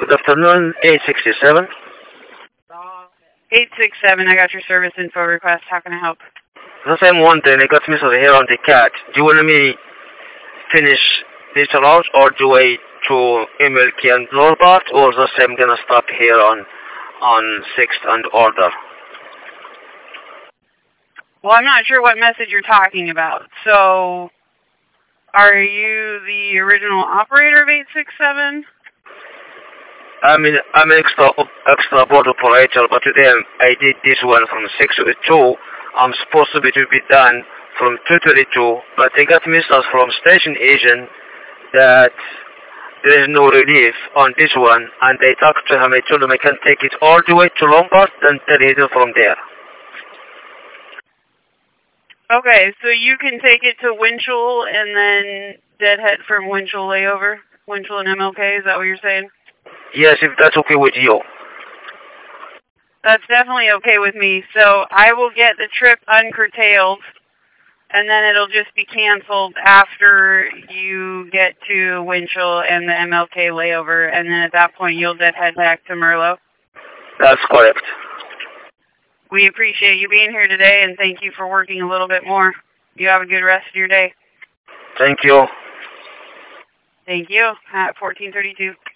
Good afternoon, 867. 867, I got your service info request. How can I help? The same one thing, I got missed here on the cat. Do you want me finish this out or do I to email Ken Norbert or the same gonna stop here on 6th and order? Well, I'm not sure what message you're talking about. So, are you the original operator of 867? I'm extra board operator, but today I did this one from 6 to 2. I'm supposed to be done from 2:32, but I got messages from station agent that there is no relief on this one, and I talked to him. I told him I can take it all the way to Lombard and take it from there. Okay, so you can take it to Winchell and then deadhead from Winchell layover? Winchell and MLK, is that what you're saying? Yes, if that's okay with you. That's definitely okay with me. So I will get the trip uncurtailed, and then it'll just be canceled after you get to Winchell and the MLK layover, and then at that point you'll head back to Merlot. That's correct. We appreciate you being here today, and thank you for working a little bit more. You have a good rest of your day. Thank you. Thank you. At 1432.